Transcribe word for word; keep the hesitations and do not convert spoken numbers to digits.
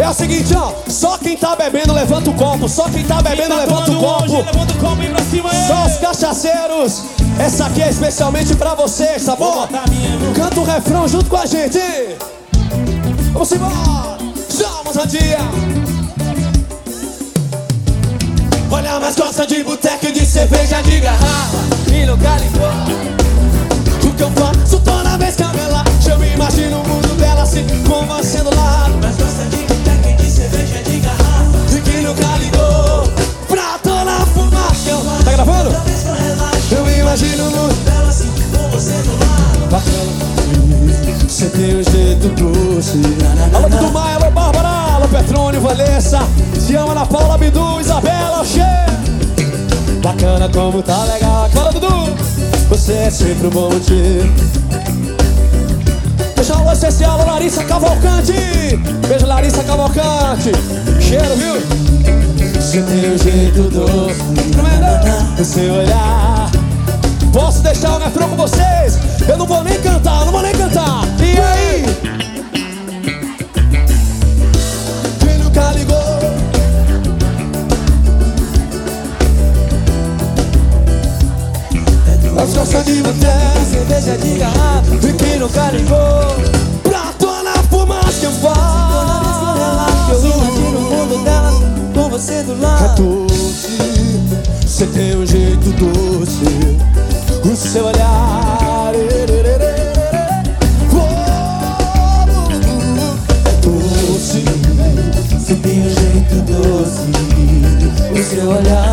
É o seguinte, ó, só quem tá bebendo levanta o copo. Só quem tá bebendo Quem tá levanta o copo. Hoje, levanta o copo aí pra cima aí. Só os cachaceiros. Essa aqui é especialmente pra vocês, tá bom? Canta o refrão junto com a gente. Vamos embora. Vamos a dia. Olha, mas gosta de boteca e de cerveja de garrafa E lugar igual. O que eu faço toda vez que eu ver lá, eu me imagino o mundo dela assim, com você do lado. Mas gosta de boteca e de cerveja de garrafa. E que nunca ligou pra toda fumaça. Tá gravando? Eu me imagino o mundo Dela assim, com você do lado. bacana. Você tem um jeito doce. Alô, Dudu Maia, alô, Bárbara, alô, Petrônio, Valessa. Se ama na Paula, Bidu, Isabela, Xê. Bacana como tá legal. Fala, Dudu. Você é sempre um bom motivo. Deixa um especial, alô, Larissa Cavalcante. Beijo, Larissa Cavalcante. Cheiro, viu? Você tem um jeito doce no seu olhar. Posso deixar o refrão com vocês? Eu não vou nem cantar, não vou nem cantar. E aí? Quem nunca ligou? Nós gostamos de boteca, Cerveja de garrafa. e quem nunca ligou pra dona fumaça que eu Toda vez que eu relaxo, eu imagino o mundo dela com você do é lado. doce, você tem um jeito doce, o seu olhar é doce, Você tem um jeito doce. O seu olhar